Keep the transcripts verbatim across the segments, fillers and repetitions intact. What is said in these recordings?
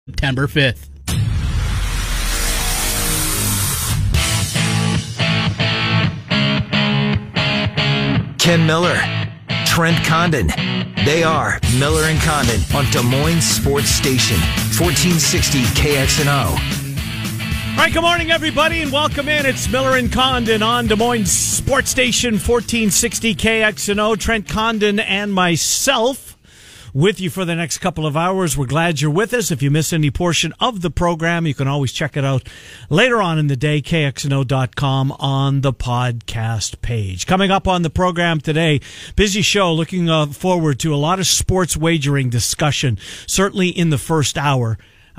September fifth. Ken Miller, Trent Condon. They are Miller and Condon on Des Moines Sports Station, fourteen sixty K X N O. All right, good morning, everybody, and welcome in. It's Miller and Condon on Des Moines Sports Station, fourteen sixty K X N O. Trent Condon and myself with you for the next couple of hours. We're glad you're with us. If you miss any portion of the program, you can always check it out later on in the day, K X N O dot com on the podcast page. Coming up on the program today, busy show, looking uh, forward to a lot of sports wagering discussion, certainly in the first hour.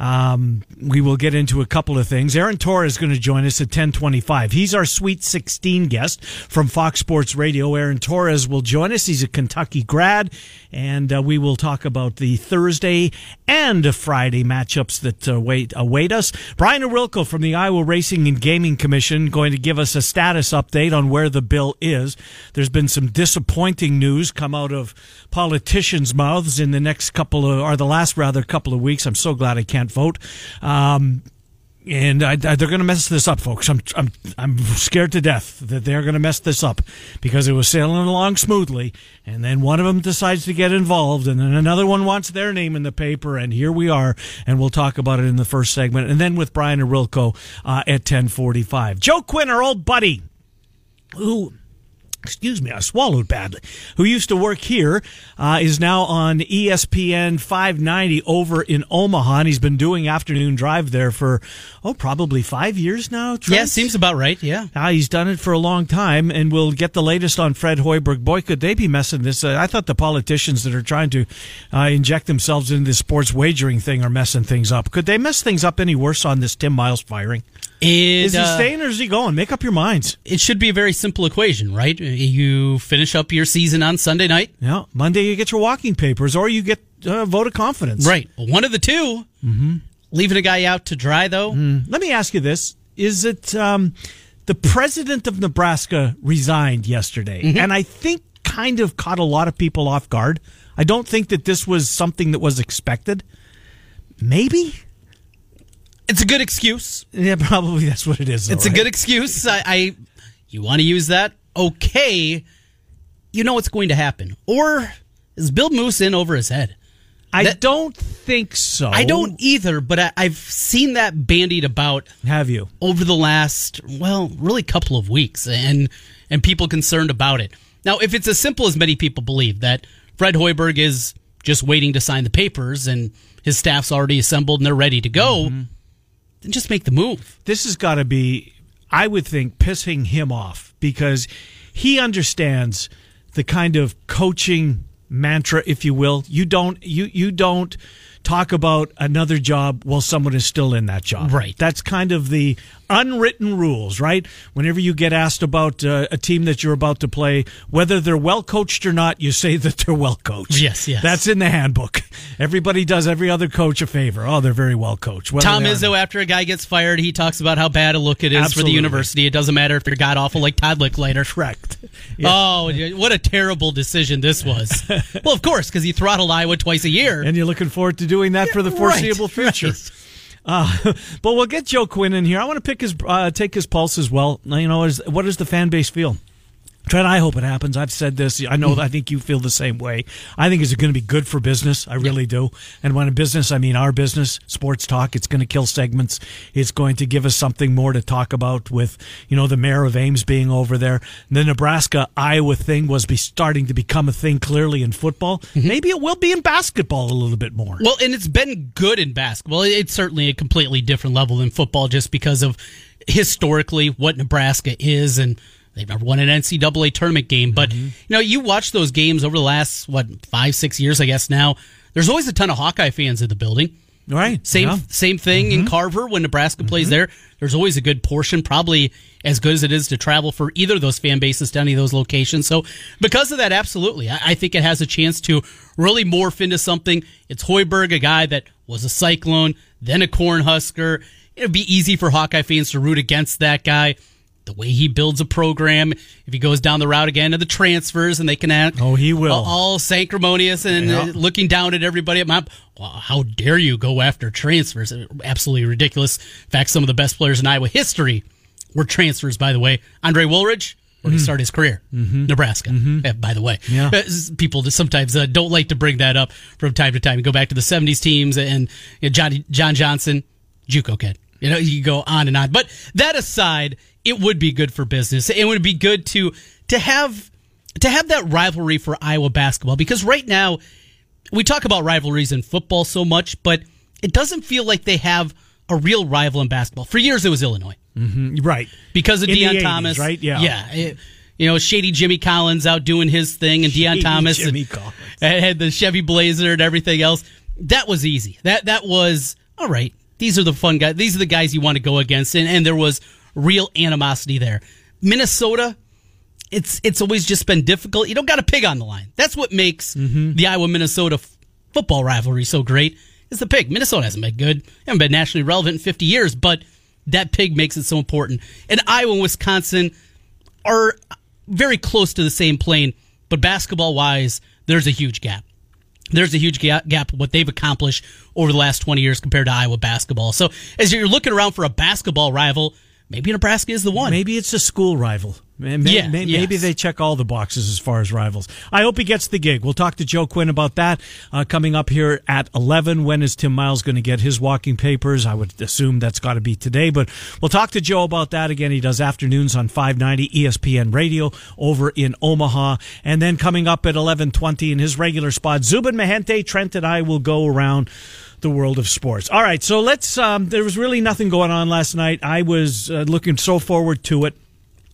Um, we will get into a couple of things. Aaron Torres is going to join us at ten twenty-five. He's our Sweet sixteen guest from Fox Sports Radio. Aaron Torres will join us. He's a Kentucky grad, and uh, we will talk about the Thursday and Friday matchups that uh, wait, await us. Brian Arilko from the Iowa Racing and Gaming Commission going to give us a status update on where the bill is. There's been some disappointing news come out of politicians' mouths in the next couple of, or the last rather couple of weeks. I'm so glad I can't vote. Um, and I, I, they're going to mess this up, folks. I'm, I'm, I'm scared to death that they're going to mess this up because it was sailing along smoothly, and then one of them decides to get involved, and then another one wants their name in the paper, and here we are, and we'll talk about it in the first segment, and then with Brian Arilko uh, at ten forty-five. Joe Quinn, our old buddy, who... Excuse me, I swallowed badly. Who used to work here, uh, is now on E S P N five ninety over in Omaha, and he's been doing afternoon drive there for, oh, probably five years now, Trent? Yeah, seems about right, yeah. Uh, he's done it for a long time, and we'll get the latest on Fred Hoiberg. Boy, could they be messing this. Uh, I thought the politicians that are trying to uh, inject themselves into this sports wagering thing are messing things up. Could they mess things up any worse on this Tim Miles firing? It, is he uh, staying or is he going? Make up your minds. It should be a very simple equation, right? You finish up your season on Sunday night. Yeah, Monday you get your walking papers or you get a vote of confidence. Right. One of the two. Mm-hmm. Leaving a guy out to dry, though. Mm. Let me ask you this. Is it um, the president of Nebraska resigned yesterday? Mm-hmm. And I think kind of caught a lot of people off guard. I don't think that this was something that was expected. Maybe? It's a good excuse. Yeah, probably that's what it is. Though, it's right? a good excuse. I, I, you want to use that? Okay. You know what's going to happen. Or is Bill Moose in over his head? I that, don't think so. I don't either, but I, I've seen that bandied about. Have you? Over the last, well, really couple of weeks, and and people concerned about it. Now, if it's as simple as many people believe, that Fred Hoiberg is just waiting to sign the papers and his staff's already assembled and they're ready to go, mm-hmm. then just make the move. This has got to be, I would think, pissing him off because he understands the kind of coaching mantra, if you will. You don't you you don't talk about another job while someone is still in that job. Right. That's kind of the unwritten rules, right? Whenever you get asked about uh, a team that you're about to play, whether they're well coached or not, you say that they're well coached. Yes, yes. That's in the handbook. Everybody does every other coach a favor. Oh, they're very well coached. Whether Tom Izzo, after a guy gets fired, he talks about how bad a look it is Absolutely. for the university. It doesn't matter if you're god awful like Todd Licklider. Correct. Yeah. Oh, what a terrible decision this was. Well, of course, because he throttled Iowa twice a year. And you're looking forward to doing that yeah, for the foreseeable right, future. Right. Uh, but we'll get Joe Quinn in here. I want to pick his, uh, take his pulse as well. You know, is, what does the fan base feel? Trent, I hope it happens. I've said this. I know. I think you feel the same way. I think it's going to be good for business. I really do. And when in business, I mean our business, sports talk. It's going to kill segments. It's going to give us something more to talk about with, you know, the mayor of Ames being over there. The Nebraska-Iowa thing was be starting to become a thing clearly in football. Mm-hmm. Maybe it will be in basketball a little bit more. Well, and it's been good in basketball. It's certainly a completely different level than football just because of historically what Nebraska is, and they've never won an N C double A tournament game, but mm-hmm. you know, you watch those games over the last, what, five, six years, I guess now. There's always a ton of Hawkeye fans in the building. Right. Same yeah. same thing mm-hmm. in Carver when Nebraska mm-hmm. plays there. There's always a good portion, probably as good as it is to travel for either of those fan bases to any of those locations. So because of that, absolutely. I, I think it has a chance to really morph into something. It's Hoiberg, a guy that was a Cyclone, then a Cornhusker. It would be easy for Hawkeye fans to root against that guy. the way he builds a program, if he goes down the route again of the transfers and they can act oh, he will. all, all sanctimonious and yeah. uh, looking down at everybody at my, well, how dare you go after transfers? Absolutely ridiculous. In fact, some of the best players in Iowa history were transfers, by the way. Andre Woolridge, where mm-hmm. he started his career, mm-hmm. Nebraska, mm-hmm. yeah, by the way. Yeah. People just sometimes uh, don't like to bring that up from time to time. You go back to the seventies teams and you know, Johnny, John Johnson, JUCO kid. You know, you go on and on. But that aside, it would be good for business. It would be good to to have to have that rivalry for Iowa basketball, because right now we talk about rivalries in football so much, but it doesn't feel like they have a real rival in basketball. For years, it was Illinois. Mm-hmm. Right. Because of in Deion the eighties, Thomas. Right? Yeah. Yeah. It, you know, shady Jimmy Collins out doing his thing, and Deion Thomas Jimmy and, Collins. had the Chevy Blazer and everything else. That was easy. That that was, all right, these are the fun guys. These are the guys you want to go against, and, and there was real animosity there. Minnesota, it's it's always just been difficult. You don't got a pig on the line. That's what makes mm-hmm. the Iowa-Minnesota f- football rivalry so great, is the pig. Minnesota hasn't been good. They haven't been nationally relevant in fifty years, but that pig makes it so important. And Iowa and Wisconsin are very close to the same plane, but basketball-wise, there's a huge gap. There's a huge gap, gap what they've accomplished over the last twenty years compared to Iowa basketball. So as you're looking around for a basketball rival, maybe Nebraska is the one. Maybe it's a school rival. Maybe, yeah, maybe yes. they check all the boxes as far as rivals. I hope he gets the gig. We'll talk to Joe Quinn about that uh, coming up here at eleven. When is Tim Miles going to get his walking papers? I would assume that's got to be today, but we'll talk to Joe about that. Again, he does afternoons on five ninety E S P N Radio over in Omaha. And then coming up at eleven twenty in his regular spot, Zubin Mehenti, Trent, and I will go around the world of sports. All right, so let's, um, there was really nothing going on last night. I was uh, looking so forward to it.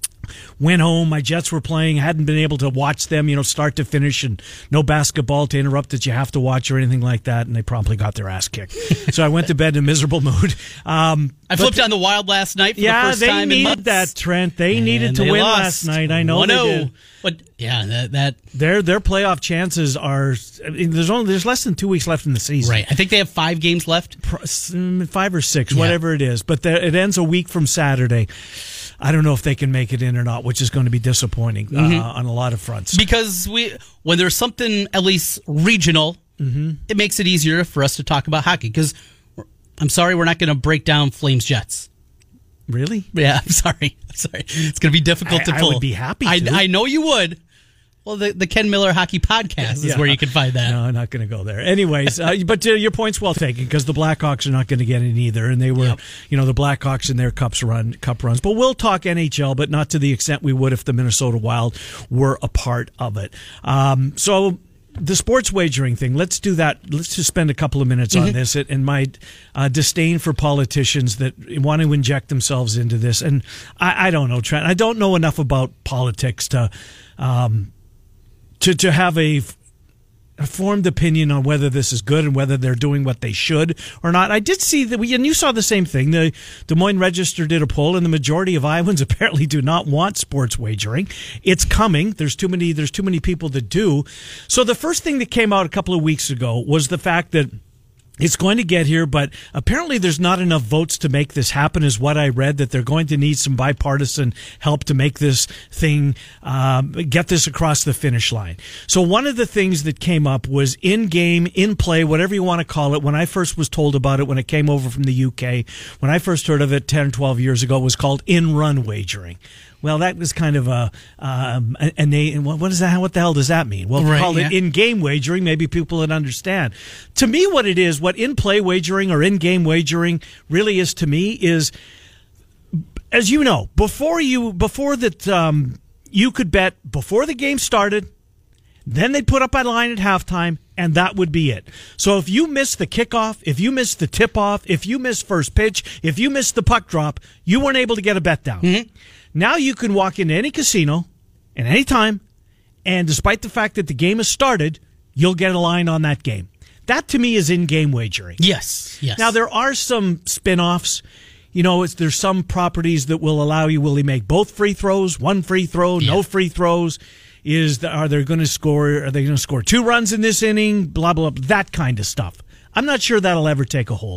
Went home, my Jets were playing, hadn't been able to watch them, you know, start to finish, and no basketball to interrupt that you have to watch or anything like that, and they promptly got their ass kicked. So I went to bed in a miserable mood. Um, I flipped on the Wild last night for yeah, the first they time in needed months. that, Trent. They and needed to they win lost. last night. I know they did. But yeah, that, that their their playoff chances are. I mean, there's only there's less than two weeks left in the season. Right. I think they have five games left, five or six, yeah. whatever it is. But it ends a week from Saturday. I don't know if they can make it in or not, which is going to be disappointing mm-hmm. uh, on a lot of fronts. Because we, when there's something at least regional, mm-hmm. it makes it easier for us to talk about hockey. Because I'm sorry, we're not going to break down Flames Jets. Really? Yeah, I'm sorry. I'm sorry. It's going to be difficult I, to pull. I would be happy to. I, I know you would. Well, the, the Ken Miller Hockey Podcast is yeah. where you can find that. No, I'm not going to go there. Anyways, uh, but uh, your point's well taken, because the Blackhawks are not going to get in either, and they were, yep. you know, the Blackhawks in their cups run, cup runs. But we'll talk N H L, but not to the extent we would if the Minnesota Wild were a part of it. Um, so the sports wagering thing, let's do that. Let's just spend a couple of minutes mm-hmm. on this, and my uh, disdain for politicians that want to inject themselves into this. And I, I don't know, Trent. I don't know enough about politics to... Um, To to have a, a formed opinion on whether this is good and whether they're doing what they should or not. I did see that we, and you saw the same thing. The Des Moines Register did a poll, and the majority of Iowans apparently do not want sports wagering. It's coming. There's too many. There's too many people that do. So the first thing that came out a couple of weeks ago was the fact that it's going to get here, but apparently there's not enough votes to make this happen, is what I read, that they're going to need some bipartisan help to make this thing, um, get this across the finish line. So one of the things that came up was in-game, in-play, whatever you want to call it. When I first was told about it, when it came over from the U K, when I first heard of it ten, twelve years ago, it was called in-run wagering. Well, that was kind of a, um, a, a what is that? What the hell does that mean? Well, right, call yeah. it in-game wagering. Maybe people would understand. To me, what it is, what in-play wagering or in-game wagering really is to me is, as you know, before you before that, um, you could bet before the game started. Then they'd put up a line at halftime, and that would be it. So if you missed the kickoff, if you missed the tip-off, if you missed first pitch, if you missed the puck drop, you weren't able to get a bet down. Mm-hmm. Now you can walk into any casino at any time, and despite the fact that the game has started, you'll get a line on that game. That, to me, is in-game wagering. Yes, yes. Now, there are some spin-offs. You know, it's, there's some properties that will allow you, will he make both free throws, one free throw, yeah. no free throws? Is the, are they going to score? Are they going to score two runs in this inning? Blah blah blah. That kind of stuff. I'm not sure that'll ever take a hold.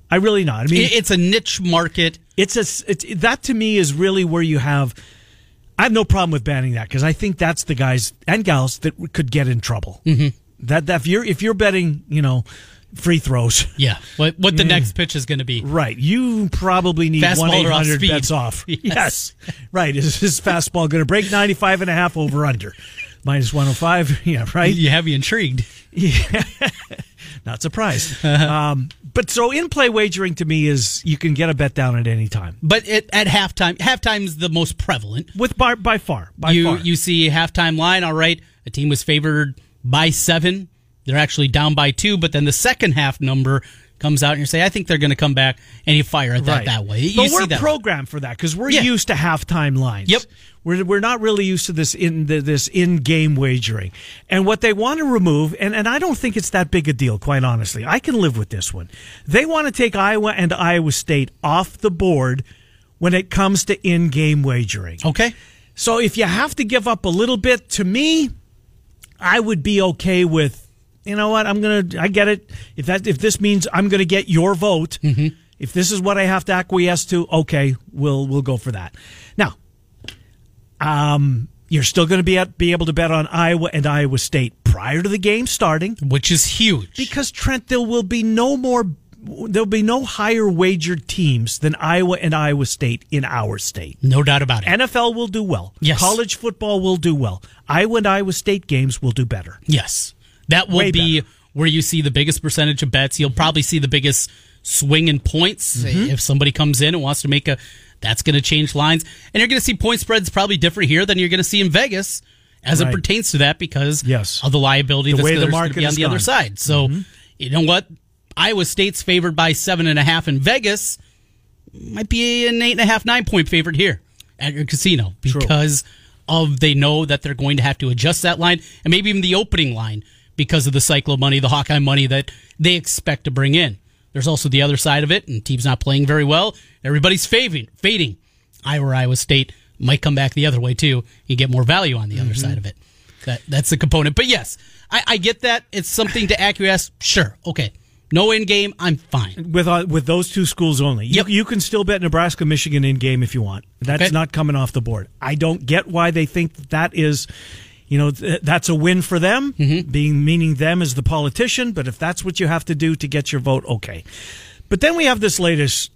I really not. I mean, it's a niche market. It's a it's, that to me is really where you have. I have no problem with banning that because I think that's the guys and gals that could get in trouble. Mm-hmm. That, that if you're if you're betting, you know, free throws. Yeah, what what the mm. next pitch is going to be. Right. You probably need one eight hundred bets off. Yes. yes. Right. Is his fastball going to break ninety-five and a half over under? Minus one oh five. Yeah, right? You have me intrigued. Yeah. Not surprised. Uh-huh. Um, but so in-play wagering to me is you can get a bet down at any time. But it, at halftime, halftime is the most prevalent. With by, by far. By you, far. You see halftime line, all right, a team was favored by seven. They're actually down by two, but then the second half number comes out and you say, I think they're going to come back, and you fire it that, right. that way. You but see we're that programmed for that because we're yeah. used to halftime lines. Yep. We're we're not really used to this in the, this in-game wagering. And what they want to remove, and, and I don't think it's that big a deal, quite honestly. I can live with this one. They want to take Iowa and Iowa State off the board when it comes to in-game wagering. Okay. So if you have to give up a little bit, to me, I would be okay with, you know what, I'm going to, I get it. If that, if this means I'm going to get your vote, mm-hmm. if this is what I have to acquiesce to, okay, we'll, we'll go for that. Now, um, you're still going to be at, be able to bet on Iowa and Iowa State prior to the game starting. Which is huge. Because, Trent, there will be no more, there'll be no higher wagered teams than Iowa and Iowa State in our state. No doubt about it. N F L will do well. Yes. College football will do well. Iowa and Iowa State games will do better. Yes. That will Way be better. Where you see the biggest percentage of bets. You'll probably see the biggest swing in points. Mm-hmm. If somebody comes in and wants to make a, that's going to change lines. And you're going to see point spreads probably different here than you're going to see in Vegas as right. it pertains to that because yes. of the liability the that's way the going to be on the gone. other side. So, mm-hmm. you know what? Iowa State's favored by seven and a half in Vegas. Might be an eight and a half, nine point favorite here at your casino because True. of they know that they're going to have to adjust that line and maybe even the opening line because of the Cyclo money, the Hawkeye money that they expect to bring in. There's also the other side of it, and teams not playing very well. Everybody's fading. fading. Iowa or Iowa State might come back the other way, too. You get more value on the mm-hmm. other side of it. That That's the component. But, yes, I, I get that. It's something to acquiesce. Sure, okay. No in-game, I'm fine. With uh, with those two schools only. Yep. You, you can still bet Nebraska, Michigan in-game if you want. That's okay. not coming off the board. I don't get why they think that is... You know, th- that's a win for them, mm-hmm. being meaning them as the politician. But if that's what you have to do to get your vote, okay. But then we have this latest,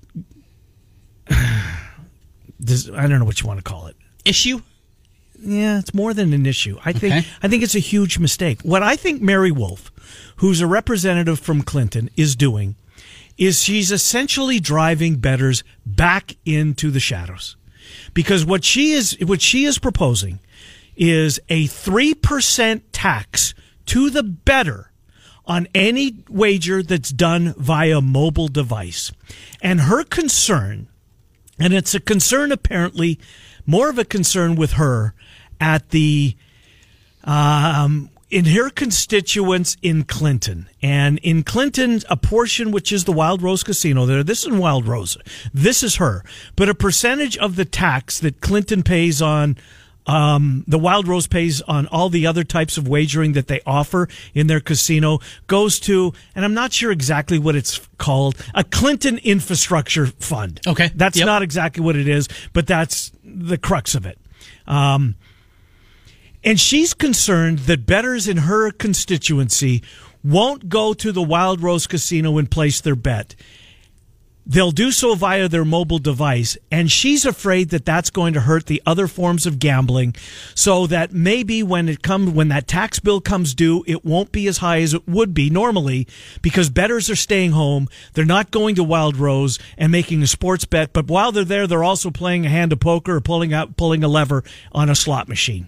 this, I don't know what you want to call it. Issue? Yeah, it's more than an issue. I think okay. I think it's a huge mistake. What I think Mary Wolf, who's a representative from Clinton, is doing is she's essentially driving bettors back into the shadows. Because what she is what she is proposing is a three percent tax to the bettor on any wager that's done via mobile device. And her concern, and it's a concern apparently, more of a concern with her at the, um, in her constituents in Clinton. And in Clinton, a portion, which is the Wild Rose Casino there, this is in Wild Rose, this is her. But a percentage of the tax that Clinton pays on Um, the Wild Rose pays on all the other types of wagering that they offer in their casino goes to, and I'm not sure exactly what it's called, a Clinton Infrastructure Fund. Okay. That's yep. not exactly what it is, but that's the crux of it. Um, and she's concerned that bettors in her constituency won't go to the Wild Rose Casino and place their bet. They'll do so via their mobile device, and she's afraid that that's going to hurt the other forms of gambling, so that maybe when it comes, when that tax bill comes due, it won't be as high as it would be normally because bettors are staying home. They're not going to Wild Rose and making a sports bet, but while they're there, they're also playing a hand of poker or pulling out, pulling a lever on a slot machine.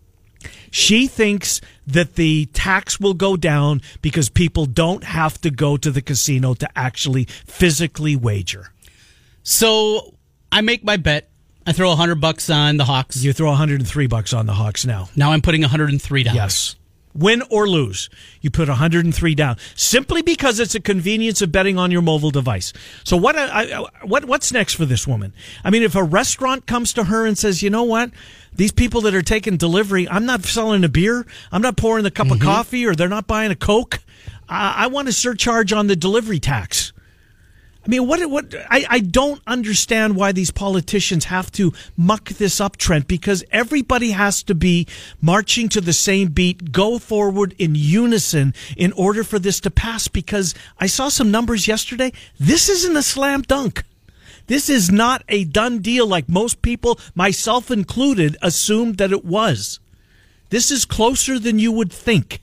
She thinks that the tax will go down because people don't have to go to the casino to actually physically wager. So I make my bet. I throw one hundred bucks on the Hawks. You throw one hundred three bucks on the Hawks now. Now I'm putting one hundred three dollars. Yes. Win or lose, you put one hundred three down simply because it's a convenience of betting on your mobile device. So what? I, I, what? What's next for this woman? I mean, if a restaurant comes to her and says, "You know what? These people that are taking delivery, I'm not selling a beer, I'm not pouring a cup mm-hmm. of coffee, or they're not buying a Coke. I, I want a surcharge on the delivery tax." I mean, what? What? I, I don't understand why these politicians have to muck this up, Trent, because everybody has to be marching to the same beat, go forward in unison in order for this to pass, because I saw some numbers yesterday. This isn't a slam dunk. This is not a done deal like most people, myself included, assumed that it was. This is closer than you would think.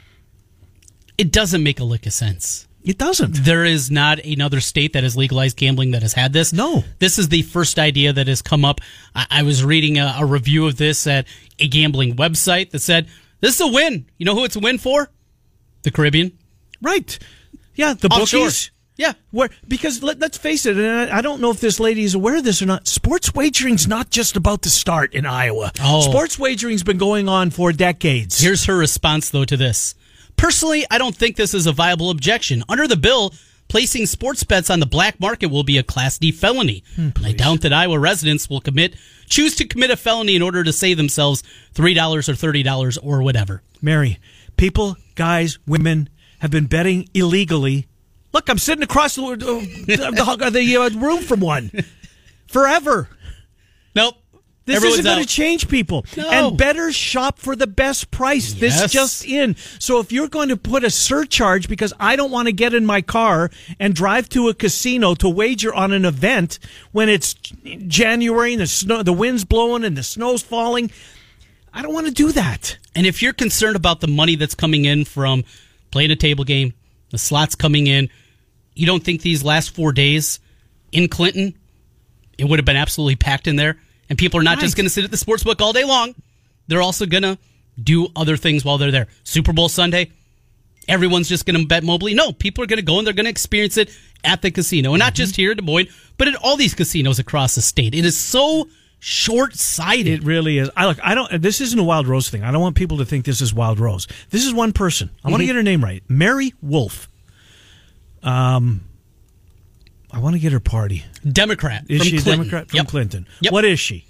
It doesn't make a lick of sense. It doesn't. There is not another state that has legalized gambling that has had this. No. This is the first idea that has come up. I, I was reading a, a review of this at a gambling website that said, this is a win. You know who it's a win for? The Caribbean. Right. Yeah, the Offshore. bookies. Yeah. Where, because let, let's face it, and I, I don't know if this lady is aware of this or not, sports wagering's not just about to start in Iowa. Oh. Sports wagering's been going on for decades. Here's her response, though, to this. Personally, I don't think this is a viable objection. Under the bill, placing sports bets on the black market will be a Class D felony. Hmm, I doubt that Iowa residents will commit choose to commit a felony in order to save themselves three dollars or thirty dollars or whatever. Mary, people, guys, women have been betting illegally. Look, I'm sitting across the, the, the uh, room from one. Forever. Nope. This Everyone's isn't going out. to change people. No. And better shop for the best price. Yes. This just in. So if you're going to put a surcharge because I don't want to get in my car and drive to a casino to wager on an event when it's January and the snow, the wind's blowing and the snow's falling, I don't want to do that. And if you're concerned about the money that's coming in from playing a table game, the slots coming in, you don't think these last four days in Clinton, it would have been absolutely packed in there? And people are not Right. just going to sit at the sports book all day long. They're also going to do other things while they're there. Super Bowl Sunday, everyone's just going to bet Mobley. No, people are going to go and they're going to experience it at the casino. And not just here in Des Moines, but at all these casinos across the state. It is so short-sighted. It really is. I look. I don't. This isn't a Wild Rose thing. I don't want people to think this is Wild Rose. This is one person. I want to get her name right. Mary Wolf. Um, I want to get her party. Democrat Is from she a Clinton. Democrat from Yep. Clinton? Yep. What is she?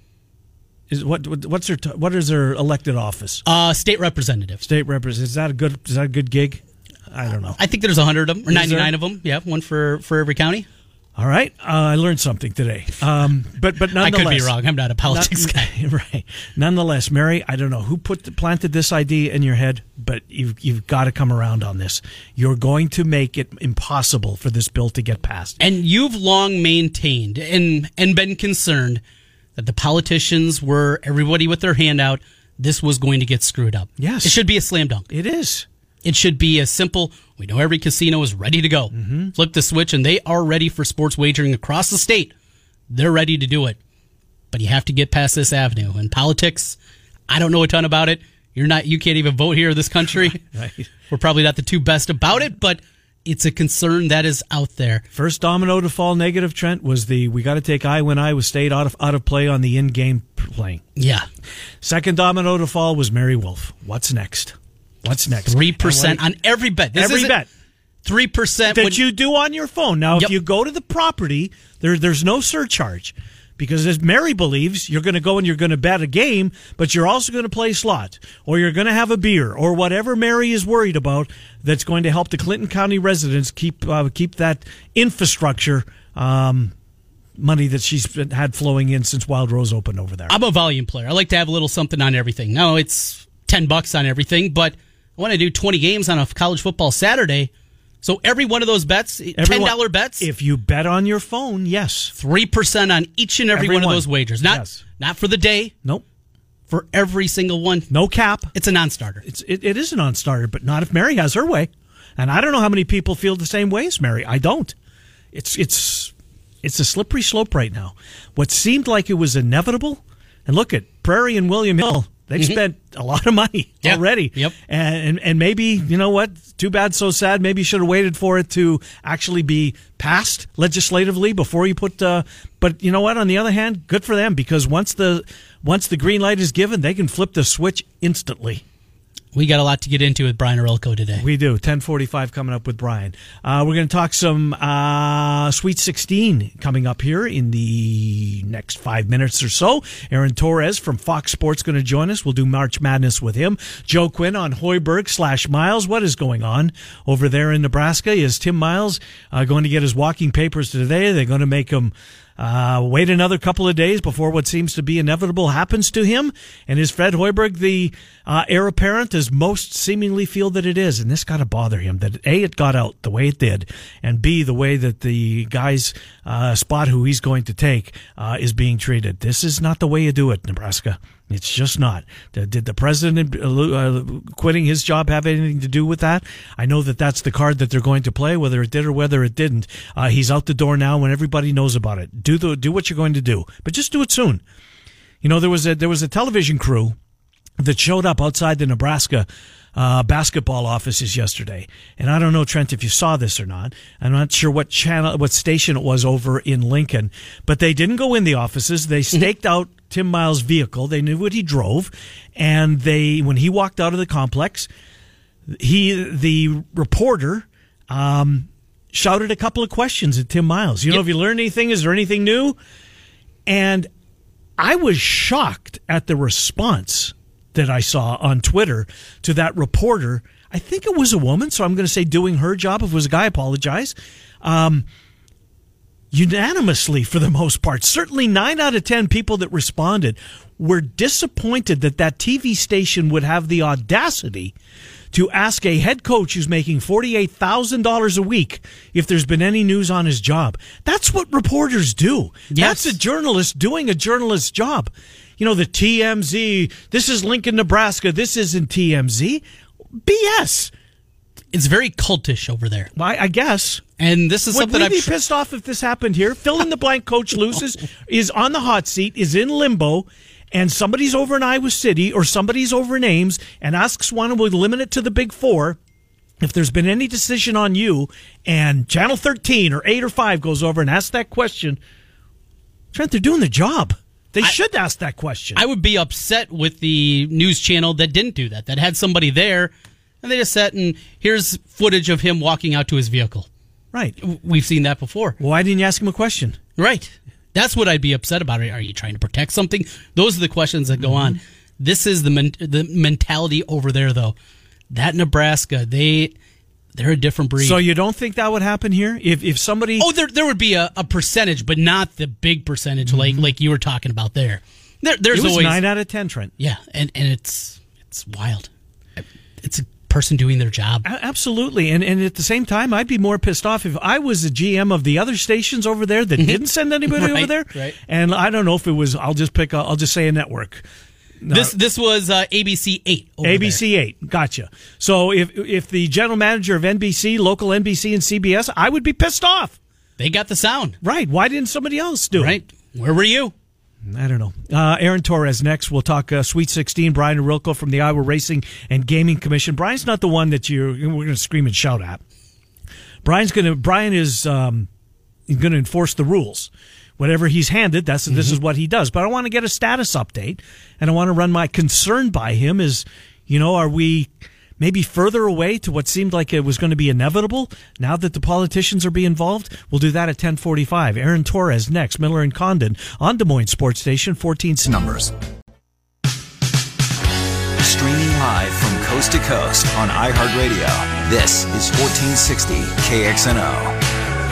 Is what what- what's her t- what is her elected office? Uh, state representative. State representative. Is that a good is that a good gig? I don't know. I think there's one hundred of them, or Is ninety-nine there? of them. Yeah, one for, for every county. All right, uh, I learned something today. Um, but but I nonetheless, could be wrong. I'm not a politics Not- guy. Right. Nonetheless, Mary, I don't know who put the, planted this idea in your head, but you've you've got to come around on this. You're going to make it impossible for this bill to get passed. And you've long maintained and and been concerned that the politicians were everybody with their hand out. This was going to get screwed up. Yes. It should be a slam dunk. It is. It should be as simple. We know every casino is ready to go. Mm-hmm. Flip the switch, and they are ready for sports wagering across the state. They're ready to do it. But you have to get past this avenue. And politics, I don't know a ton about it. You're not. You can't even vote here in this country. Right. We're probably not the two best about it, but it's a concern that is out there. First domino to fall negative, Trent, was the we got to take Iowa and Iowa State out of out of play on the in-game playing. Yeah. Second domino to fall was Mary Wolf. What's next? What's next? Three percent And on every bet. This every isn't- bet. Three percent that you do on your phone. Now, Yep. if you go to the property, there there's no surcharge. Because as Mary believes, you're going to go and you're going to bet a game, but you're also going to play slot, or you're going to have a beer, or whatever Mary is worried about that's going to help the Clinton County residents keep uh, keep that infrastructure um, money that she's had flowing in since Wild Rose opened over there. I'm a volume player. I like to have a little something on everything. No, it's ten bucks on everything, but I want to do twenty games on a college football Saturday. So every one of those bets, ten dollar bets, If you bet on your phone, yes. three percent on each and every, Every one of one. those wagers. Not Yes. not for the day, Nope. for every single one. No cap. It's a non-starter. It's it, it is a non-starter, but not if Mary has her way. And I don't know how many people feel the same way as Mary. I don't. It's it's it's a slippery slope right now. What seemed like it was inevitable, and look at Prairie and William Hill. They've Mm-hmm. spent a lot of money Yeah. already. Yep. And, and and maybe, you know what? Too bad, so sad. Maybe you should have waited for it to actually be passed legislatively before you put. Uh, but you know what? On the other hand, good for them, because once the once the green light is given, they can flip the switch instantly. We got a lot to get into with Brian Arilko today. We do. ten forty-five coming up with Brian. Uh, we're going to talk some uh, Sweet sixteen coming up here in the next five minutes or so. Aaron Torres from Fox Sports going to join us. We'll do March Madness with him. Joe Quinn on Hoiberg slash Miles. What is going on over there in Nebraska? Is Tim Miles uh, going to get his walking papers today? Are they going to make him Uh, wait another couple of days before what seems to be inevitable happens to him? And is Fred Hoiberg the uh, heir apparent, as most seemingly feel that it is? And this got to bother him, that A, it got out the way it did, and B, the way that the guy's uh, spot who he's going to take uh, is being treated. This is not the way you do it, Nebraska. It's just not. Did the president uh, quitting his job have anything to do with that? I know that that's the card that they're going to play, whether it did or whether it didn't. Uh, he's out the door now when everybody knows about it. Do the do what you're going to do, but just do it soon. You know, there was a there was a television crew that showed up outside the Nebraska uh, basketball offices yesterday, and I don't know, Trent, if you saw this or not. I'm not sure what channel, what station it was over in Lincoln, but they didn't go in the offices. They staked out Tim Miles' vehicle. They knew what he drove, and they when he walked out of the complex, he the reporter um, shouted a couple of questions at Tim Miles. You know, yep. Have you learned anything? Is there anything new? And I was shocked at the response that I saw on Twitter to that reporter. I think it was a woman, so I'm going to say doing her job. If it was a guy, I apologize. Um, unanimously, for the most part, certainly nine out of ten people that responded were disappointed that that T V station would have the audacity to ask a head coach who's making forty-eight thousand dollars a week if there's been any news on his job. That's what reporters do. Yes. That's a journalist doing a journalist's job. You know, the T M Z, this is Lincoln, Nebraska, this isn't T M Z. B S. It's very cultish over there. I, I guess. And this is Would something we I'm be sure- pissed off if this happened here? Fill in the blank coach loses, is on the hot seat, is in limbo, and somebody's over in Iowa City or somebody's over in Ames and asks one and we'll limit it to the big four. If there's been any decision on you and Channel thirteen or eight or five goes over and asks that question, Trent, they're doing the job. They I, should ask that question. I would be upset with the news channel that didn't do that, that had somebody there and they just sat and here's footage of him walking out to his vehicle. Right. We've seen that before. Why didn't you ask him a question? Right. That's what I'd be upset about. Are you trying to protect something? Those are the questions that go mm-hmm. on. This is the men- the mentality over there, though. That Nebraska, they they're a different breed. So you don't think that would happen here? If if somebody oh, there there would be a, a percentage, but not the big percentage mm-hmm. like like you were talking about there. There there's it was always nine out of ten, Trent. Yeah, and and it's it's wild. It's a person doing their job. Absolutely. And and at the same time, I'd be more pissed off if I was the G M of the other stations over there that didn't send anybody right, over there. Right. And I don't know if it was, I'll just pick, a, I'll just say a network. No. This this was uh, A B C eight. A B C eight. Gotcha. So if if the general manager of N B C, local N B C and C B S, I would be pissed off. They got the sound. Right. Why didn't somebody else do right. it? Right. Where were you? I don't know. Uh, Aaron Torres next. We'll talk uh, Sweet sixteen. Brian Arilko from the Iowa Racing and Gaming Commission. Brian's not the one that you're we're going to scream and shout at. Brian's going to. Brian is um, going to enforce the rules. Whatever he's handed, that's mm-hmm. this is what he does. But I want to get a status update, and I want to run my concern by him. Is you know, are we maybe further away to what seemed like it was going to be inevitable now that the politicians are being involved? We'll do that at ten forty-five. Aaron Torres next. Miller and Condon on Des Moines Sports Station fourteen sixty. Numbers. Streaming live from coast to coast on iHeartRadio. This is fourteen sixty K X N O.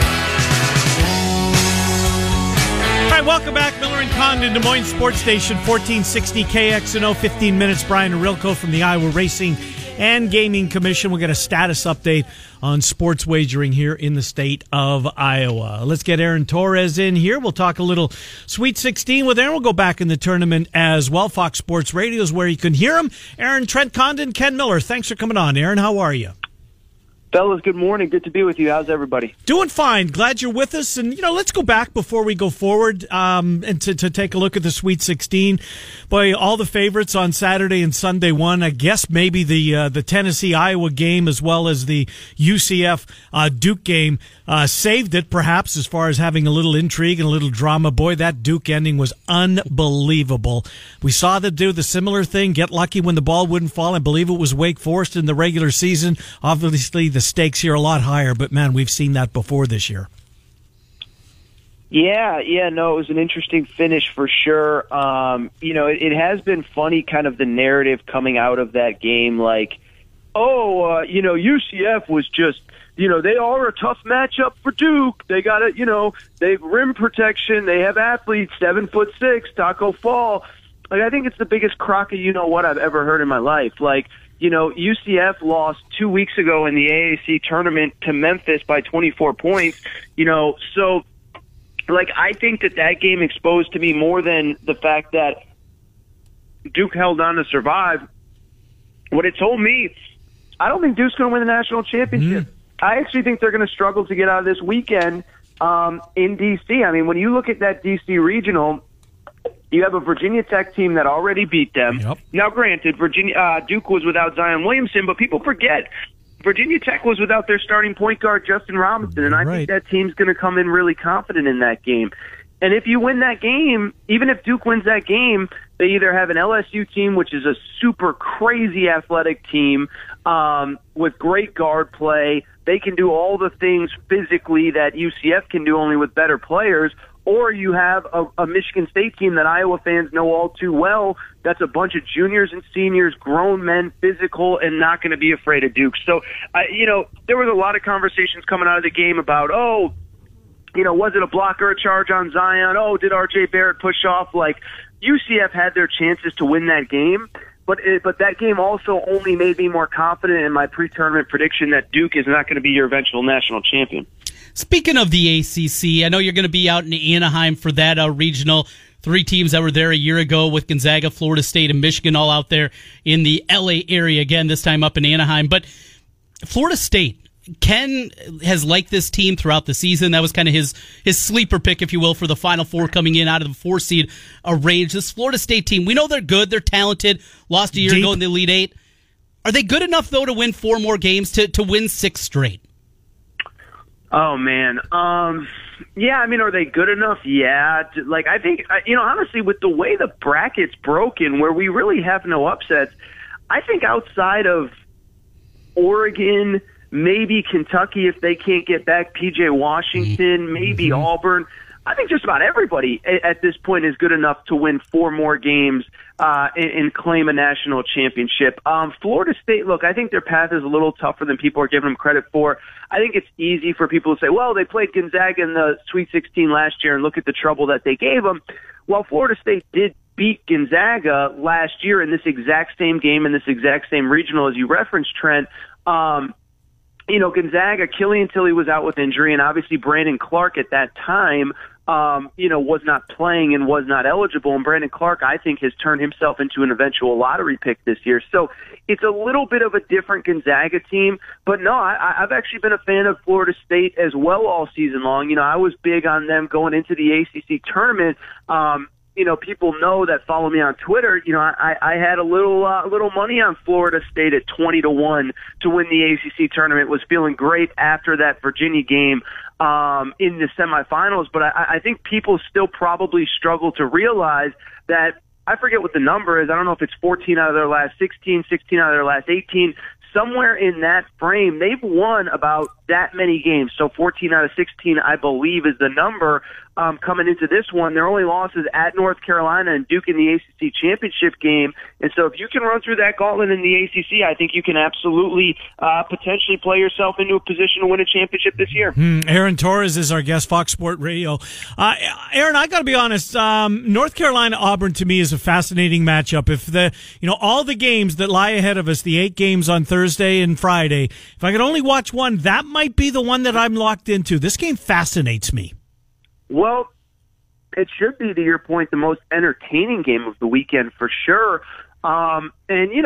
All right, welcome back. Miller and Condon, Des Moines Sports Station, fourteen sixty K X N O, fifteen minutes. Brian Arilko from the Iowa Racing and Gaming Commission. We'll get a status update on sports wagering here in the state of Iowa. Let's get Aaron Torres in here. We'll talk a little Sweet sixteen with Aaron. We'll go back in the tournament as well. Fox Sports Radio is where you can hear him. Aaron, Trent Condon, Ken Miller. Thanks for coming on, Aaron. How are you? Fellas, good morning. Good to be with you. How's everybody? Doing fine. Glad you're with us. And, you know, let's go back before we go forward um, and to, to take a look at the Sweet sixteen. Boy, all the favorites on Saturday and Sunday won. I guess maybe the uh, the Tennessee-Iowa game as well as the U C F uh, Duke game uh, saved it, perhaps, as far as having a little intrigue and a little drama. Boy, that Duke ending was unbelievable. We saw them do the similar thing, get lucky when the ball wouldn't fall. I believe it was Wake Forest in the regular season. Obviously, the stakes here are a lot higher, but man, we've seen that before this year. Yeah, yeah, no, it was an interesting finish for sure. Um, you know, it, it has been funny, kind of the narrative coming out of that game, like, oh, uh, you know, U C F was just, you know, they are a tough matchup for Duke. They got it, you know, they have rim protection, they have athletes, seven foot six, Taco Fall. Like, I think it's the biggest crock of you know what I've ever heard in my life. Like, you know, U C F lost two weeks ago in the A A C tournament to Memphis by twenty-four points. You know, so, like, I think that that game exposed to me more than the fact that Duke held on to survive. What it told me, I don't think Duke's going to win the national championship. Mm. I actually think they're going to struggle to get out of this weekend um, in D C. I mean, when you look at that D C regional, you have a Virginia Tech team that already beat them. Yep. Now, granted, Virginia uh, Duke was without Zion Williamson, but people forget Virginia Tech was without their starting point guard, Justin Robinson, and I right. think that team's going to come in really confident in that game. And if you win that game, even if Duke wins that game, they either have an L S U team, which is a super crazy athletic team um, with great guard play. They can do all the things physically that U C F can do, only with better players. Or you have a, a Michigan State team that Iowa fans know all too well. That's a bunch of juniors and seniors, grown men, physical, and not going to be afraid of Duke. So, uh, you know, there was a lot of conversations coming out of the game about, oh, you know, was it a block or a charge on Zion? Oh, did R J Barrett push off? Like, U C F had their chances to win that game. But it, but that game also only made me more confident in my pre-tournament prediction that Duke is not going to be your eventual national champion. Speaking of the A C C, I know you're going to be out in Anaheim for that uh, regional. Three teams that were there a year ago with Gonzaga, Florida State, and Michigan all out there in the L A area again, this time up in Anaheim. But Florida State, Ken has liked this team throughout the season. That was kind of his his sleeper pick, if you will, for the Final Four coming in out of the four seed uh, range. This Florida State team, we know they're good, they're talented, lost a year Deep. ago in the Elite Eight. Are they good enough, though, to win four more games, to, to win six straight? Oh, man. Um, yeah, I mean, are they good enough? Yeah. Like, I think, you know, honestly, with the way the bracket's broken, where we really have no upsets, I think outside of Oregon, maybe Kentucky if they can't get back P J Washington, maybe mm-hmm. Auburn, I think just about everybody at this point is good enough to win four more games uh, and, and claim a national championship. Um, Florida State, look, I think their path is a little tougher than people are giving them credit for. I think it's easy for people to say, well, they played Gonzaga in the Sweet sixteen last year and look at the trouble that they gave them. Well, Florida State did beat Gonzaga last year in this exact same game, in this exact same regional as you referenced, Trent. Um, you know, Gonzaga, Killian Tilly was out with injury, and obviously Brandon Clark at that time, um, you know, was not playing and was not eligible. And Brandon Clark, I think, has turned himself into an eventual lottery pick this year. So it's a little bit of a different Gonzaga team. But no, I, I've actually been a fan of Florida State as well all season long. You know, I was big on them going into the A C C tournament. Um, You know, people know that follow me on Twitter. You know, I, I had a little uh, little money on Florida State at twenty to one to win the A C C tournament. Was feeling great after that Virginia game um, in the semifinals. But I, I think people still probably struggle to realize that, I forget what the number is. I don't know if it's fourteen out of their last sixteen, sixteen out of their last eighteen. Somewhere in that frame, they've won about that many games. So fourteen out of sixteen, I believe, is the number um, coming into this one. Their only losses at North Carolina and Duke in the A C C championship game. And so if you can run through that gauntlet in the A C C, I think you can absolutely uh, potentially play yourself into a position to win a championship this year. Hmm. Aaron Torres is our guest, Fox Sport Radio. Uh, Aaron, I got to be honest. Um, North Carolina Auburn to me is a fascinating matchup. If the you know all the games that lie ahead of us, the eight games on Thursday and Friday, if I could only watch one, that might be the one that I'm locked into. This game fascinates me. Well, it should be, to your point, the most entertaining game of the weekend for sure. Um, and, you know,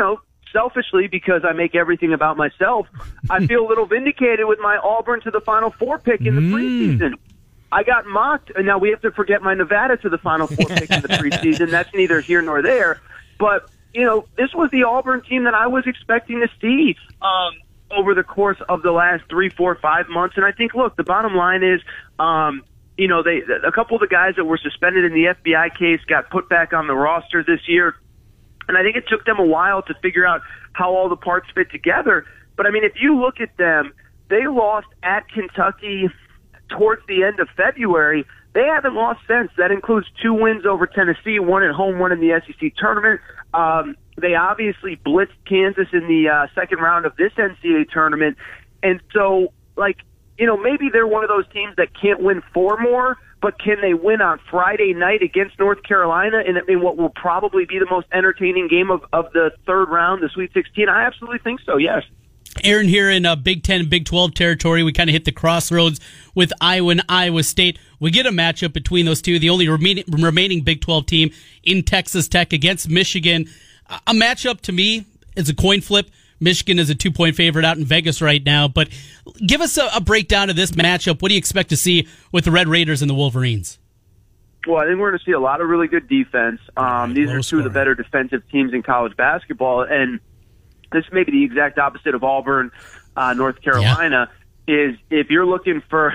selfishly, because I make everything about myself, I feel a little vindicated with my Auburn to the Final Four pick in the Mm. preseason. I got mocked, and now we have to forget my Nevada to the Final Four pick in the preseason. That's neither here nor there. But, you know, this was the Auburn team that I was expecting to see um, over the course of the last three, four, five months. And I think, look, the bottom line is, um, you know, they a couple of the guys that were suspended in the F B I case got put back on the roster this year. And I think it took them a while to figure out how all the parts fit together. But, I mean, if you look at them, they lost at Kentucky towards the end of February. They haven't lost since. That includes two wins over Tennessee, one at home, one in the S E C tournament. Um, they obviously blitzed Kansas in the uh, second round of this N C double A tournament. And so, like, you know, maybe they're one of those teams that can't win four more, but can they win on Friday night against North Carolina in, in what will probably be the most entertaining game of, of the third round, the Sweet sixteen? I absolutely think so, yes. Aaron, here in uh, Big Ten and Big twelve territory, we kind of hit the crossroads with Iowa and Iowa State. We get a matchup between those two, the only remaining, remaining Big twelve team in Texas Tech against Michigan. A matchup to me is a coin flip. Michigan is a two-point favorite out in Vegas right now. But give us a, a breakdown of this matchup. What do you expect to see with the Red Raiders and the Wolverines? Well, I think we're going to see a lot of really good defense. Um, these are two of the better defensive teams in college basketball. And this may be the exact opposite of Auburn, uh, North Carolina, yeah. is if you're looking for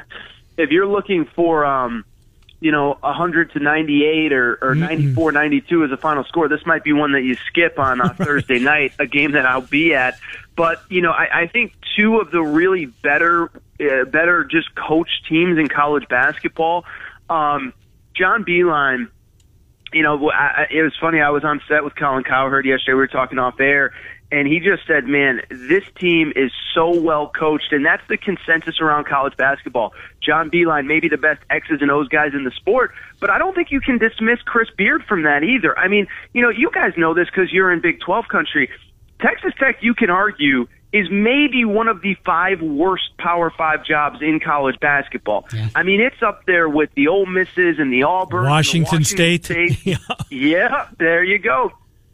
if you're looking for um, you know, one hundred to ninety-eight or, or ninety-four ninety-two as a final score, this might be one that you skip on uh, Thursday night, a game that I'll be at. But, you know, I, I think two of the really better, uh, better just coached teams in college basketball, um, John Beilein, you know, I, it was funny. I was on set with Colin Cowherd yesterday. We were talking off air, and he just said, man, this team is so well coached, and that's the consensus around college basketball. John Beilein may be the best X's and O's guys in the sport, but I don't think you can dismiss Chris Beard from that either. I mean, you know, you guys know this because you're in Big twelve country. Texas Tech, you can argue, is maybe one of the five worst Power Five jobs in college basketball. Yeah. I mean, it's up there with the Ole Misses and the Auburn, Washington, and the Washington State. State. yeah. yeah, there you go.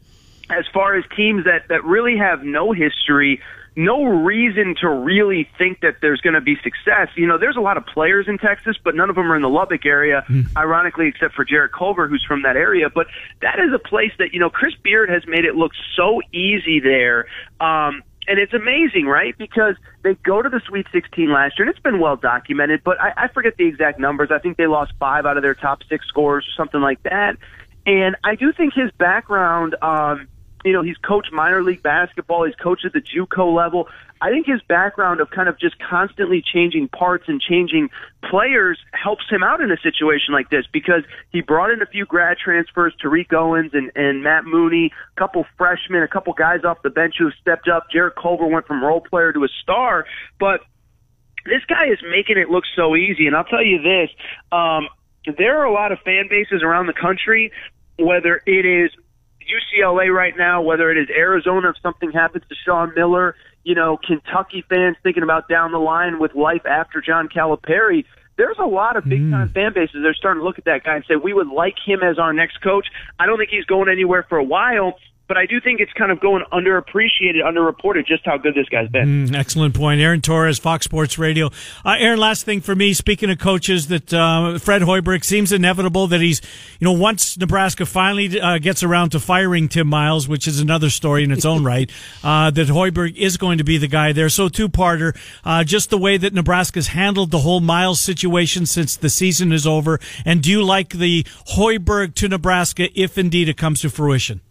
As far as teams that, that really have no history, no reason to really think that there's going to be success. You know, there's a lot of players in Texas, but none of them are in the Lubbock area, mm. ironically, except for Jarrett Culver, who's from that area. But that is a place that, you know, Chris Beard has made it look so easy there. Um, and it's amazing, right? Because they go to the Sweet sixteen last year, and it's been well documented, but I, I forget the exact numbers. I think they lost five out of their top six scorers or something like that. And I do think his background, um, you know, he's coached minor league basketball. He's coached at the JUCO level. I think his background of kind of just constantly changing parts and changing players helps him out in a situation like this because he brought in a few grad transfers, Tariq Owens and, and Matt Mooney, a couple freshmen, a couple guys off the bench who have stepped up. Jarrett Culver went from role player to a star. But this guy is making it look so easy. And I'll tell you this, um, there are a lot of fan bases around the country, whether it is U C L A right now, whether it is Arizona if something happens to Sean Miller, you know, Kentucky fans thinking about down the line with life after John Calipari. There's a lot of big-time mm. fan bases. They're starting to look at that guy and say, we would like him as our next coach. I don't think he's going anywhere for a while, but I do think it's kind of going underappreciated, underreported just how good this guy's been. Mm, excellent point. Aaron Torres, Fox Sports Radio. Uh, Aaron, last thing for me, speaking of coaches, that uh, Fred Hoiberg seems inevitable that he's, you know, once Nebraska finally uh, gets around to firing Tim Miles, which is another story in its own right, uh, that Hoiberg is going to be the guy there. So two-parter, uh, just the way that Nebraska's handled the whole Miles situation since the season is over. And do you like the Hoiberg to Nebraska if indeed it comes to fruition?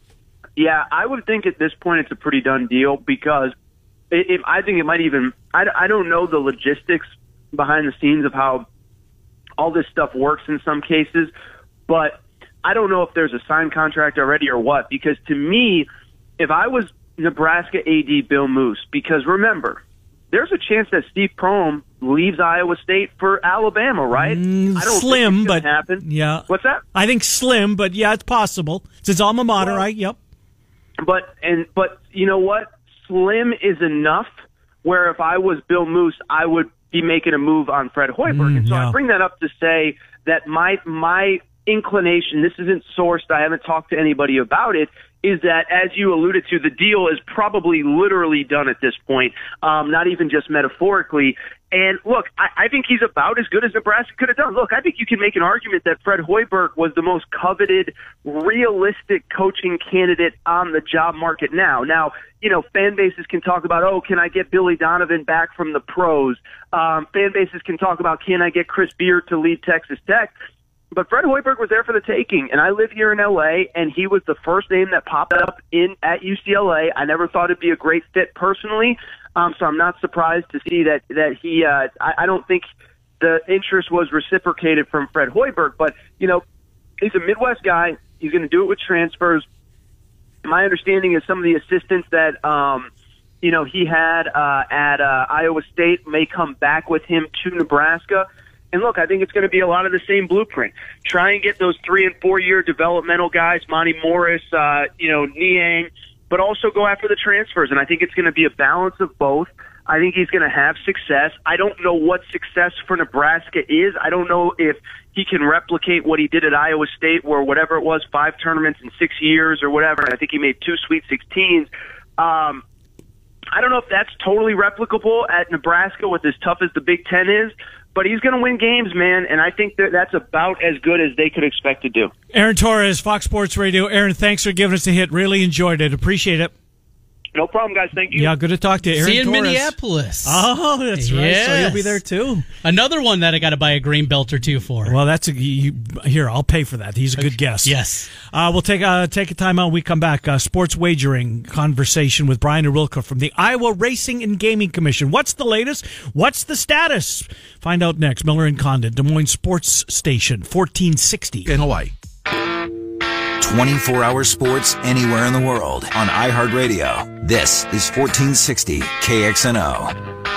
Yeah, I would think at this point it's a pretty done deal because if I think it might even I, I don't know the logistics behind the scenes of how all this stuff works in some cases, but I don't know if there's a signed contract already or what, because to me, if I was Nebraska A D Bill Moose, because remember, there's a chance that Steve Prohm leaves Iowa State for Alabama, right? Mm, I don't slim, think it's but happen. Yeah. What's that? I think slim, but yeah, it's possible. It's his alma mater, well, right? Yep. But and but you know what? Slim is enough where if I was Bill Moose, I would be making a move on Fred Hoiberg. Mm, and so yeah. I bring that up to say that my my inclination, this isn't sourced, I haven't talked to anybody about it, is that, as you alluded to, the deal is probably literally done at this point, um, not even just metaphorically. And look, I, I think he's about as good as Nebraska could have done. Look, I think you can make an argument that Fred Hoiberg was the most coveted, realistic coaching candidate on the job market now. Now, you know, fan bases can talk about, oh, can I get Billy Donovan back from the pros? Um, fan bases can talk about, can I get Chris Beard to lead Texas Tech? But Fred Hoiberg was there for the taking, and I live here in L A, and he was the first name that popped up in at U C L A. I never thought it'd be a great fit personally, um, so I'm not surprised to see that that he. Uh, I, I don't think the interest was reciprocated from Fred Hoiberg, but you know, he's a Midwest guy. He's going to do it with transfers. My understanding is some of the assistants that um, you know he had uh, at uh, Iowa State may come back with him to Nebraska. And look, I think it's going to be a lot of the same blueprint. Try and get those three and four year developmental guys, Monty Morris, uh, you know, Niang, but also go after the transfers. And I think it's going to be a balance of both. I think he's going to have success. I don't know what success for Nebraska is. I don't know if he can replicate what he did at Iowa State, where whatever it was, five tournaments in six years or whatever. And I think he made two Sweet sixteens. Um, I don't know if that's totally replicable at Nebraska with as tough as the Big Ten is. But he's going to win games, man, and I think that that's about as good as they could expect to do. Aaron Torres, Fox Sports Radio. Aaron, thanks for giving us a hit. Really enjoyed it. Appreciate it. No problem, guys. Thank you. Yeah, good to talk to you. Aaron See you in Torres. Minneapolis. Oh, that's right. Yes. So you'll be there, too. Another one that I got to buy a green belt or two for. Well, that's a you, here. I'll pay for that. He's a good guest. Yes. Uh, we'll take uh, take a time out. When we come back. Uh, sports wagering conversation with Brian Arilka from the Iowa Racing and Gaming Commission. What's the latest? What's the status? Find out next. Miller and Condon, Des Moines Sports Station, fourteen sixty in Hawaii. twenty-four hour sports anywhere in the world on iHeartRadio. This is fourteen sixty K X N O. All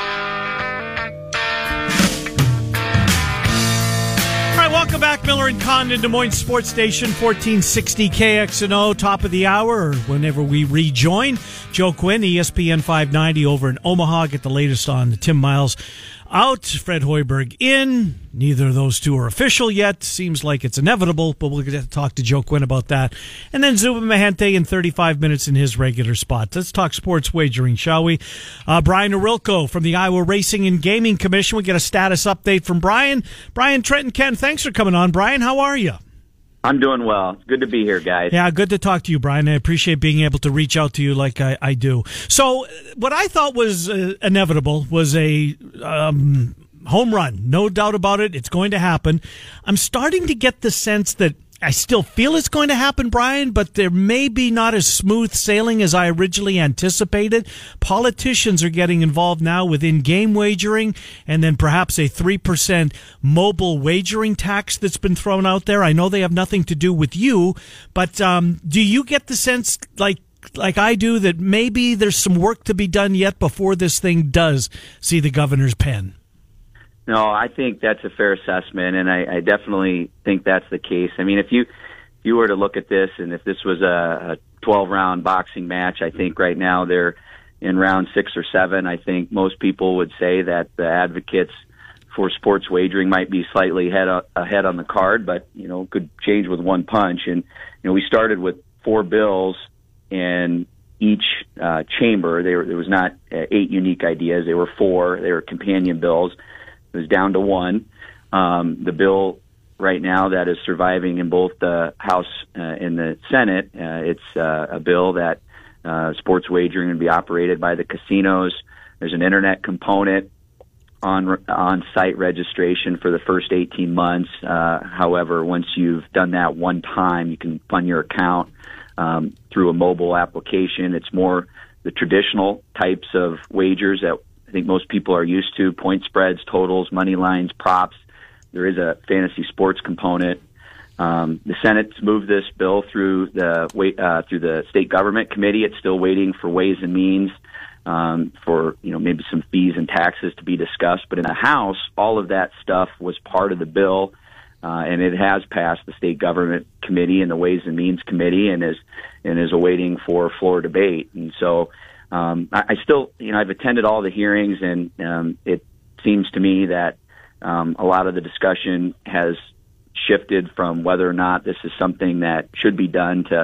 right, welcome back. Miller and Condon, Des Moines Sports Station, fourteen sixty K X N O, top of the hour, or whenever we rejoin. Joe Quinn, E S P N five ninety over in Omaha. Get the latest on the Tim Miles out, Fred Hoiberg in. Neither of those two are official yet. Seems like it's inevitable, but we'll get to talk to Joe Quinn about that. And then Zuba Mahente in thirty-five minutes in his regular spot. Let's talk sports wagering, shall we? Uh, Brian Arilka from the Iowa Racing and Gaming Commission. We'll get a status update from Brian. Brian, Trent, and Ken, thanks for coming on. Brian, how are you? I'm doing well. It's good to be here, guys. Yeah, good to talk to you, Brian. I appreciate being able to reach out to you like I, I do. So what I thought was uh, inevitable was a um, home run. No doubt about it. It's going to happen. I'm starting to get the sense that I still feel it's going to happen, Brian, but there may be not as smooth sailing as I originally anticipated. Politicians are getting involved now with in-game wagering, and then perhaps a three percent mobile wagering tax that's been thrown out there. I know they have nothing to do with you, but um, do you get the sense, like like I do, that maybe there's some work to be done yet before this thing does see the governor's pen? No, I think that's a fair assessment, and I, I definitely think that's the case. I mean, if you if you were to look at this, and if this was a twelve-round boxing match, I think right now they're in round six or seven. I think most people would say that the advocates for sports wagering might be slightly ahead, ahead on the card, but, you know, could change with one punch. And, you know, we started with four bills in each uh, chamber. They were, there was not uh, eight unique ideas. They were four. They were companion bills. It was down to one. Um, the bill right now that is surviving in both the House uh, and the Senate, uh, it's uh, a bill that uh, sports wagering would be operated by the casinos. There's an internet component on on-site registration for the first eighteen months. Uh, however, once you've done that one time, you can fund your account um, through a mobile application. It's more the traditional types of wagers that I think most people are used to: point spreads, totals, money lines, props. There is a fantasy sports component. Um, the Senate's moved this bill through the uh, through the state government committee. It's still waiting for Ways and Means um, for you know maybe some fees and taxes to be discussed. But in the House, all of that stuff was part of the bill, uh, and it has passed the state government committee and the Ways and Means committee, and is and is awaiting for floor debate. And so. Um, I, I still, you know, I've attended all the hearings, and um, it seems to me that um, a lot of the discussion has shifted from whether or not this is something that should be done to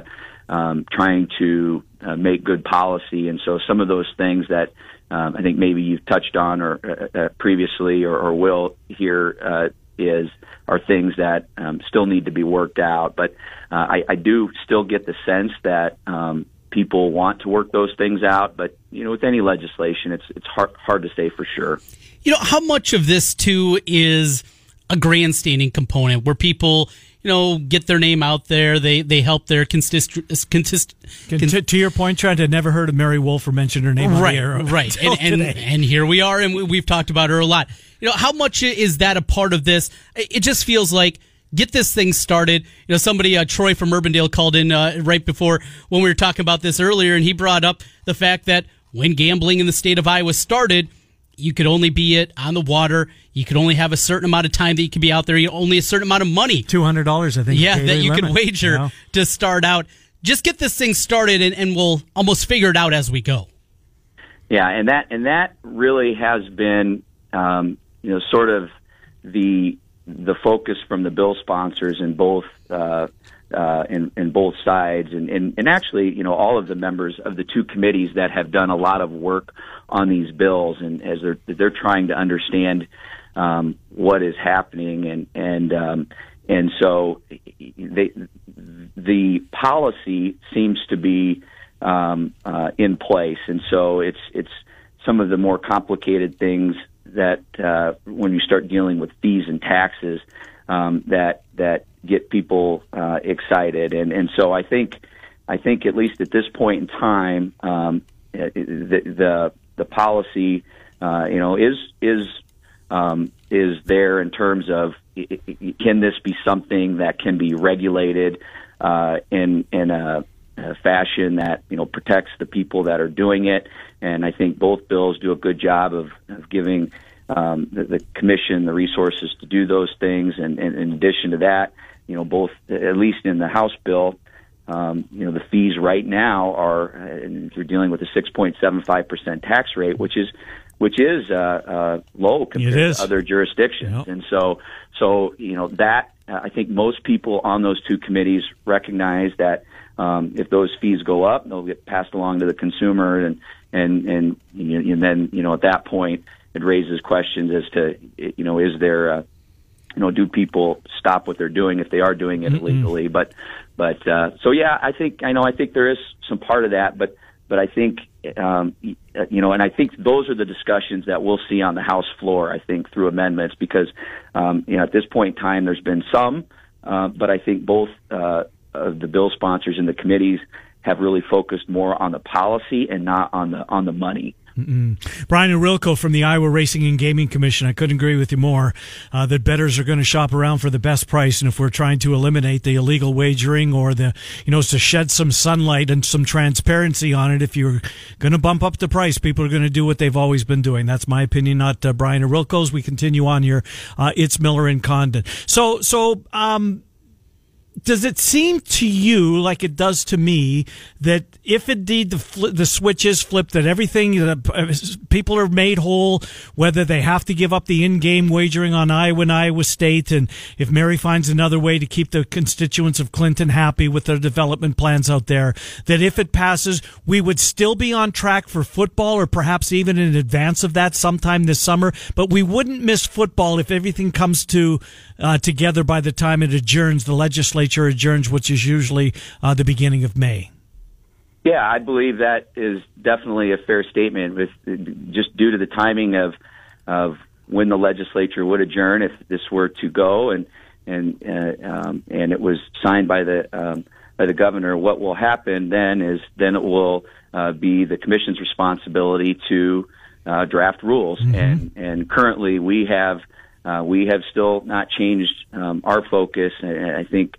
um, trying to uh, make good policy. And so some of those things that um, I think maybe you've touched on or uh, uh, previously or, or will here uh, is are things that um, still need to be worked out. But uh, I, I do still get the sense that um, people want to work those things out. But you know, with any legislation, it's it's hard hard to say for sure. You know, how much of this too is a grandstanding component where people, you know, get their name out there, they they help their consist, consist Con- to, to your point, Trent, I'd never heard of Mary Wolf or mentioned her name on right, the air. Right, and, and and here we are, and we've talked about her a lot. You know, how much is that a part of this? It just feels like get this thing started. You know, somebody, uh, Troy from Urbandale, called in uh, right before when we were talking about this earlier, and he brought up the fact that when gambling in the state of Iowa started, you could only be it on the water. You could only have a certain amount of time that you could be out there. You only a certain amount of money. two hundred dollars, I think. Yeah, that you limit, could wager you know? to start out. Just get this thing started, and, and we'll almost figure it out as we go. Yeah, and that and that really has been, um, you know, sort of the the focus from the bill sponsors in both uh, uh, in, in both sides, and, and and actually, you know, all of the members of the two committees that have done a lot of work on these bills, and as they're they're trying to understand um, what is happening, and and um, and so they, the policy seems to be um, uh, in place, and so it's it's some of the more complicated things that uh, when you start dealing with fees and taxes um, that that get people uh, excited, and and so I think I think at least at this point in time, um, the the the policy, uh, you know, is is um, is there in terms of can this be something that can be regulated uh, in in a, a fashion that, you know, protects the people that are doing it. And I think both bills do a good job of, of giving um, the, the commission the resources to do those things. And, and in addition to that, you know, both, at least in the House bill, um, you know, the fees right now are, and you're dealing with a six point seven five percent tax rate, which is which is uh, uh, low compared to other jurisdictions. Yep. And so, so you know, that uh, I think most people on those two committees recognize that um, if those fees go up, they'll get passed along to the consumer, and and and, you know, and then, you know, at that point, it raises questions as to, you know, is there a, you know, do people stop what they're doing if they are doing it illegally? Mm-hmm. But, but uh, so yeah, I think I know I think there is some part of that, but but I think um, you know, and I think those are the discussions that we'll see on the House floor. I think through amendments, because um, you know, at this point in time, there's been some, uh, but I think both uh, of the bill sponsors and the committees have really focused more on the policy and not on the on the money. Mm-mm. Brian Arilko from the Iowa Racing and Gaming Commission. I couldn't agree with you more uh, that bettors are going to shop around for the best price, and if we're trying to eliminate the illegal wagering or the, you know, to shed some sunlight and some transparency on it, if you're going to bump up the price, people are going to do what they've always been doing. That's my opinion, not uh, Brian Arilko's. We continue on here. Uh, it's Miller and Condon. So, so, um, does it seem to you, like it does to me, that if indeed the fl- the switch is flipped, that everything that uh, people are made whole, whether they have to give up the in-game wagering on Iowa and Iowa State, and if Mary finds another way to keep the constituents of Clinton happy with their development plans out there, that if it passes, we would still be on track for football, or perhaps even in advance of that sometime this summer, but we wouldn't miss football if everything comes to uh, together by the time it adjourns, the legislature adjourns, which is usually uh, the beginning of May. Yeah, I believe that is definitely a fair statement, with just due to the timing of of when the legislature would adjourn if this were to go, and and uh, um, and it was signed by the um, by the governor. What will happen then is then it will uh, be the commission's responsibility to uh, draft rules, mm-hmm. and and currently we have uh, we have still not changed um, our focus, and I think.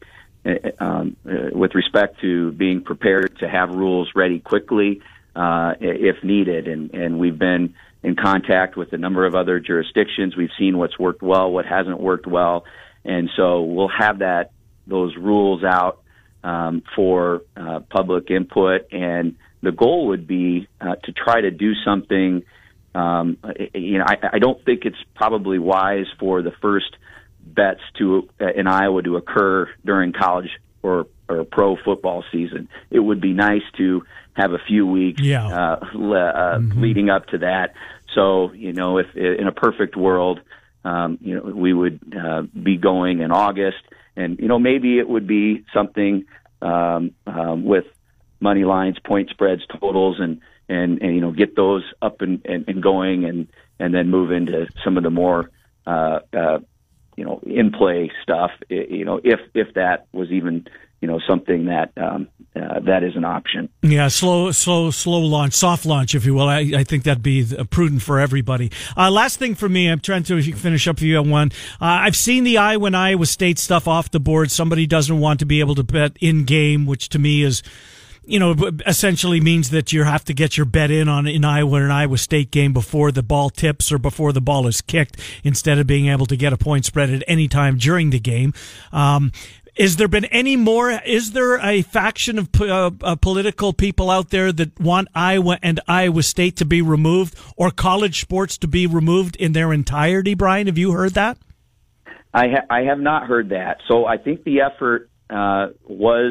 Um, uh, with respect to being prepared to have rules ready quickly uh, if needed. And, and we've been in contact with a number of other jurisdictions. We've seen what's worked well, what hasn't worked well. And so we'll have that those rules out um, for uh, public input. And the goal would be uh, to try to do something. Um, you know, I, I don't think it's probably wise for the first bets to uh, in Iowa to occur during college or or a pro football season. It would be nice to have a few weeks yeah. uh, le- uh, mm-hmm. leading up to that. So, you know, if in a perfect world, um, you know, we would uh, be going in August, and, you know, maybe it would be something um, um, with money lines, point spreads, totals, and, and, and you know, get those up and, and, and going, and, and then move into some of the more, uh, uh, you know, in play stuff, you know, if, if that was even, you know, something that, um, uh, that is an option. Yeah. Slow, slow, slow launch, soft launch, if you will. I, I think that'd be prudent for everybody. Uh, last thing for me, I'm trying to finish up for you on one. Uh, I've seen the Iowa and Iowa State stuff off the board. Somebody doesn't want to be able to bet in game, which to me is, you know, essentially means that you have to get your bet in on an Iowa or an Iowa State game before the ball tips or before the ball is kicked, instead of being able to get a point spread at any time during the game. Um, is there been any more? Is there a faction of uh, uh, political people out there that want Iowa and Iowa State to be removed, or college sports to be removed in their entirety? Brian, have you heard that? I, ha- I have not heard that. So I think the effort uh, was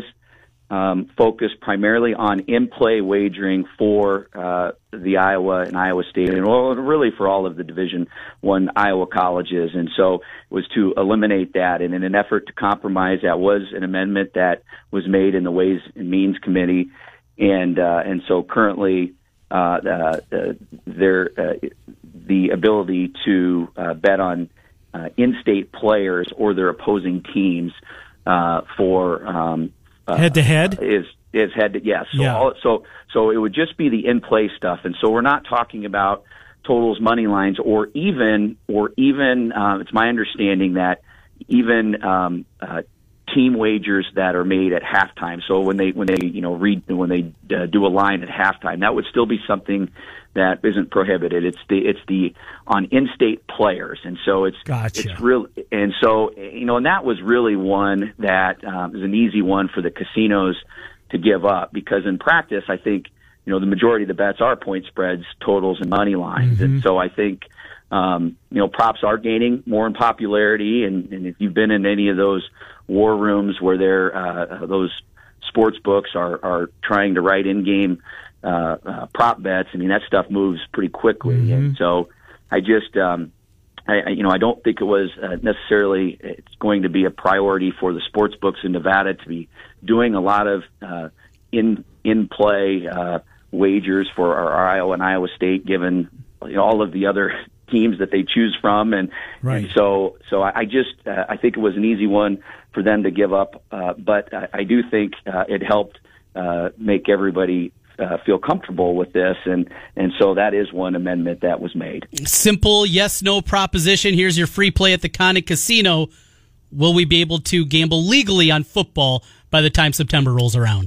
Um, focused primarily on in-play wagering for uh, the Iowa and Iowa State, and well, really for all of the Division One Iowa colleges. And so it was to eliminate that. And in an effort to compromise, that was an amendment that was made in the Ways and Means Committee. And uh, and so currently, uh, uh, uh, there uh, the ability to uh, bet on uh, in-state players or their opposing teams uh, for um, Uh, head to head is is head to yes. So, yeah. all, so so it would just be the in play stuff, and so we're not talking about totals, money lines, or even or even. Uh, it's my understanding that even um, uh, team wagers that are made at halftime. So when they when they you know read when they uh, do a line at halftime, that would still be something that isn't prohibited. It's the it's the on in-state players, and so it's gotcha. it's real. And so you know, and that was really one that um, is an easy one for the casinos to give up, because in practice, I think you know the majority of the bets are point spreads, totals, and money lines, mm-hmm. and so I think um, you know props are gaining more in popularity. And, and if you've been in any of those war rooms where they're uh, those sports books are are trying to write in-game Uh, uh, prop bets, I mean, that stuff moves pretty quickly. Mm-hmm. And so I just, um, I, I, you know, I don't think it was uh, necessarily it's going to be a priority for the sports books in Nevada to be doing a lot of uh, in in play uh, wagers for our, our Iowa and Iowa State, given you know, all of the other teams that they choose from. And, right. and so, so I, I just, uh, I think it was an easy one for them to give up. Uh, but I, I do think uh, it helped uh, make everybody Uh, feel comfortable with this, and and so that is one amendment that was made. Simple yes/no proposition. Here's your free play at the Connick Casino. Will we be able to gamble legally on football by the time September rolls around?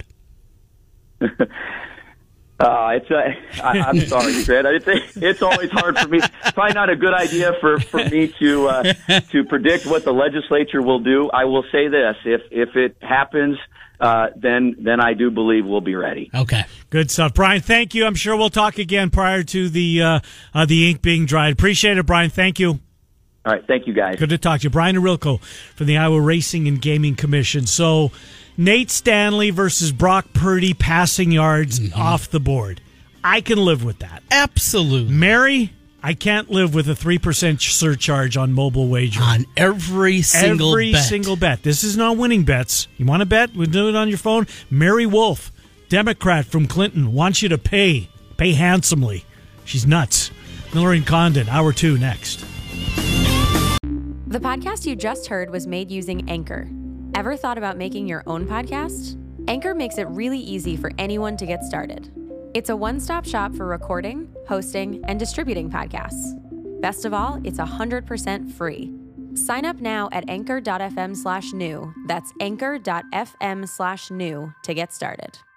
Uh, it's a, I, I'm sorry, Fred. It's, it's always hard for me. It's probably not a good idea for, for me to uh, to predict what the legislature will do. I will say this: if if it happens, uh, then then I do believe we'll be ready. Okay, good stuff, Brian. Thank you. I'm sure we'll talk again prior to the uh, uh, the ink being dried. Appreciate it, Brian. Thank you. All right, thank you, guys. Good to talk to you, Brian Arilko from the Iowa Racing and Gaming Commission. So, Nate Stanley versus Brock Purdy passing yards mm-hmm. off the board. I can live with that. Absolutely. Mary, I can't live with a three percent surcharge on mobile wager. On every single every bet. Every single bet. This is not winning bets. You want to bet? We'll do it on your phone. Mary Wolf, Democrat from Clinton, wants you to pay. Pay handsomely. She's nuts. Miller and Condon, hour two next. The podcast you just heard was made using Anchor. Ever thought about making your own podcast? Anchor makes it really easy for anyone to get started. It's a one-stop shop for recording, hosting, and distributing podcasts. Best of all, it's one hundred percent free. Sign up now at anchor.fm slash new. That's anchor.fm slash new to get started.